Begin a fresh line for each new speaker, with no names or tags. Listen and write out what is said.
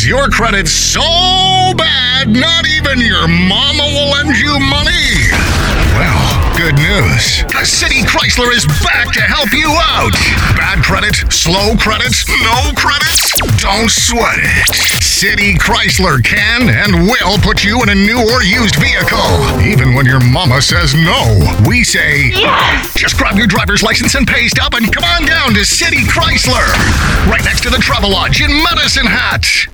is your credit so bad, not even your mama will lend you money? Well, good news. City Chrysler is back to help you out. Bad credit, slow credit, no credit? Don't sweat it. City Chrysler can and will put you in a new or used vehicle. Even when your mama says no, we say, yes! Just grab your driver's license and pay stub and come on down to City Chrysler. Right next to the Travelodge in Medicine Hat.